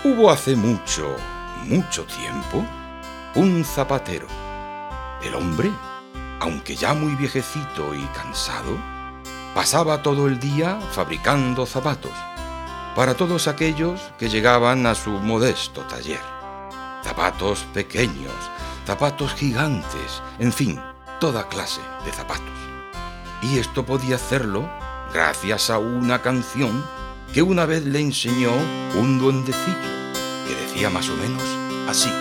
Hubo hace mucho, mucho tiempo, un zapatero. El hombre, aunque ya muy viejecito y cansado, pasaba todo el día fabricando zapatos para todos aquellos que llegaban a su modesto taller. Zapatos pequeños, zapatos gigantes, en fin, toda clase de zapatos. Y esto podía hacerlo gracias a una canción que una vez le enseñó un duendecillo, que decía más o menos así: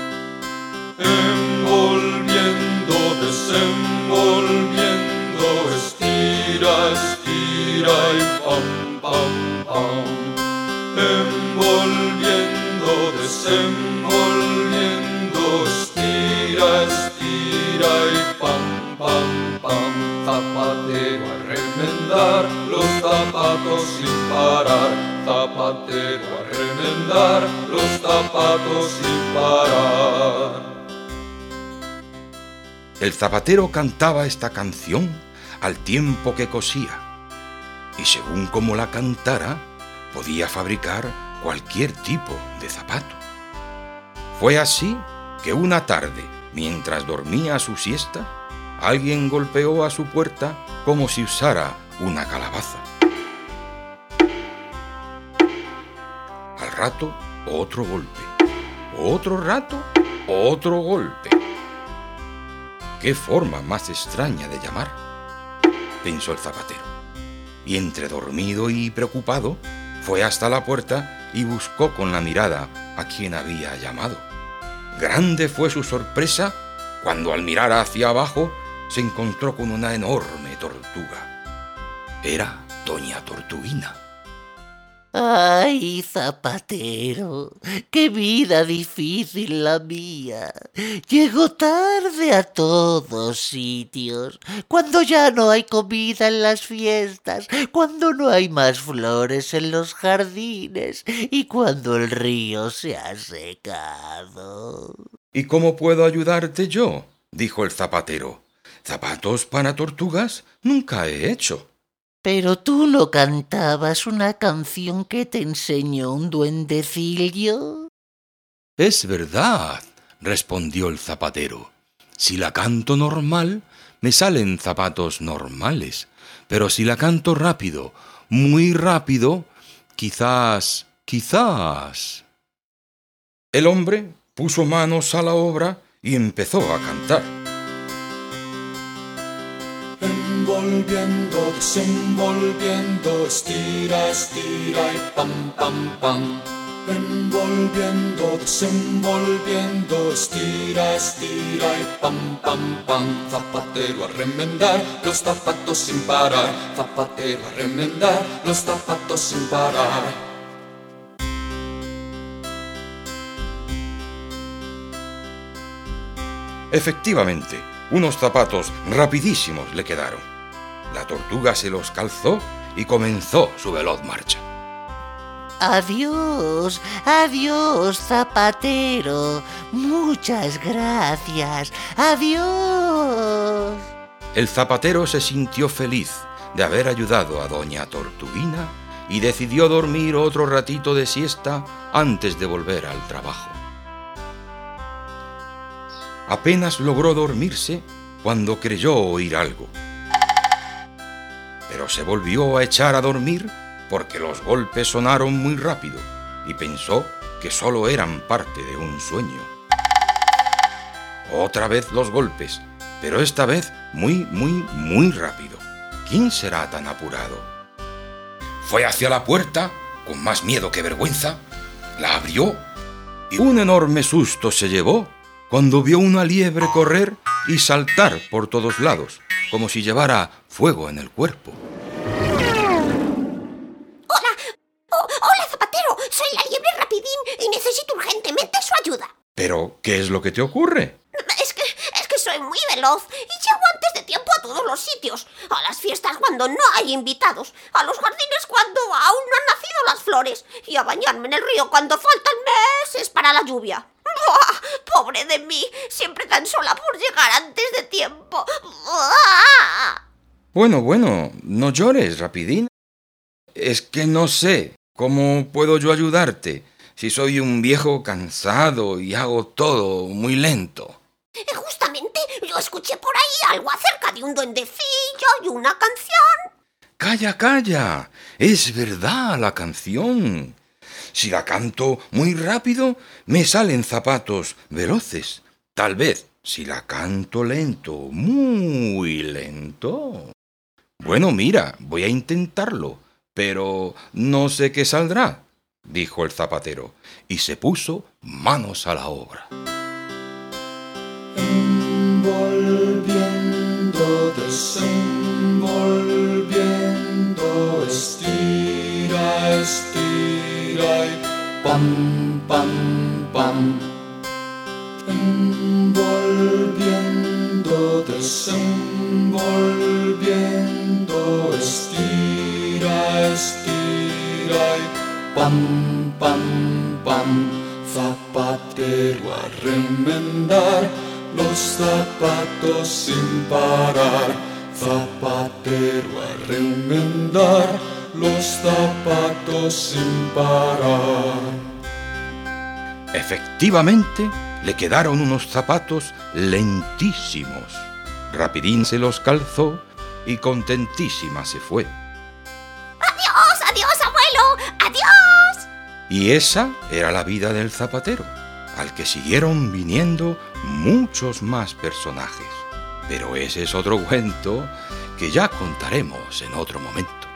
envolviendo, desenvolviendo, estira, estira y pam, pam, pam. Envolviendo, desenvolviendo, estira, estira y pam, pam, pam. Zapatero a remendar los zapatos sin parar. Zapatero a remendar los zapatos sin parar. El zapatero cantaba esta canción al tiempo que cosía, y según como la cantara, podía fabricar cualquier tipo de zapato. Fue así que una tarde, mientras dormía su siesta, alguien golpeó a su puerta como si usara una calabaza. Al rato, otro golpe. Otro rato, otro golpe. ¡Qué forma más extraña de llamar!, pensó el zapatero. Y entre dormido y preocupado, fue hasta la puerta y buscó con la mirada a quien había llamado. Grande fue su sorpresa cuando, al mirar hacia abajo, se encontró con una enorme tortuga. Era Doña Tortuguina. ¡Ay, zapatero! ¡Qué vida difícil la mía! Llego tarde a todos sitios, cuando ya no hay comida en las fiestas, cuando no hay más flores en los jardines y cuando el río se ha secado. ¿Y cómo puedo ayudarte yo?, dijo el zapatero. Zapatos para tortugas nunca he hecho. ¿Pero tú no cantabas una canción que te enseñó un duendecillo? Es verdad, respondió el zapatero. Si la canto normal, me salen zapatos normales. Pero si la canto rápido, muy rápido, quizás... El hombre puso manos a la obra y empezó a cantar. Envolviendo, desenvolviendo, estira, estira y pam, pam, pam. Envolviendo, desenvolviendo, estira, estira y pam, pam, pam. Zapatero a remendar los zapatos sin parar. Zapatero a remendar los zapatos sin parar. Efectivamente, unos zapatos rapidísimos le quedaron. La tortuga se los calzó y comenzó su veloz marcha. Adiós, adiós, zapatero. Muchas gracias. Adiós. El zapatero se sintió feliz de haber ayudado a Doña Tortuguina y decidió dormir otro ratito de siesta antes de volver al trabajo. Apenas logró dormirse cuando creyó oír algo. Pero se volvió a echar a dormir porque los golpes sonaron muy rápido y pensó que solo eran parte de un sueño. Otra vez los golpes, pero esta vez muy rápido. ¿Quién será tan apurado? Fue hacia la puerta, con más miedo que vergüenza, la abrió y un enorme susto se llevó cuando vio una liebre correr y saltar por todos lados, como si llevara fuego en el cuerpo. ¡Hola, zapatero! Soy la liebre Rapidín y necesito urgentemente su ayuda. ¿Pero qué es lo que te ocurre? Es que soy muy veloz y llego antes de tiempo a todos los sitios. A las fiestas cuando no hay invitados, a los jardines cuando aún no han nacido las flores y a bañarme en el río cuando faltan meses para la lluvia. ¡Buah! ¡Pobre de mí! Siempre tan sola por llegar antes de tiempo. ¡Buah! Bueno, no llores, Rapidín. Es que no sé cómo puedo yo ayudarte si soy un viejo cansado y hago todo muy lento? Justamente yo escuché por ahí algo acerca de un duendecillo y una canción. Calla, calla. Es verdad la canción. Si la canto muy rápido, me salen zapatos veloces. Tal vez, si la canto lento, muy lento. Bueno, mira, voy a intentarlo, pero no sé qué saldrá, dijo el zapatero, y se puso manos a la obra. Envolviendo, desenvolviendo, estira, estira y pam, pam, pam. Envolviendo, desenvolviendo, estira, estira y pam, pam, pam. Zapatero a remendar los zapatos sin parar. Zapatero a remendar los zapatos sin parar. Efectivamente, le quedaron unos zapatos lentísimos. Rapidín se los calzó y contentísima se fue. ¡Adiós, adiós, abuelo! ¡Adiós! Y esa era la vida del zapatero, al que siguieron viniendo muchos más personajes. Pero ese es otro cuento que ya contaremos en otro momento.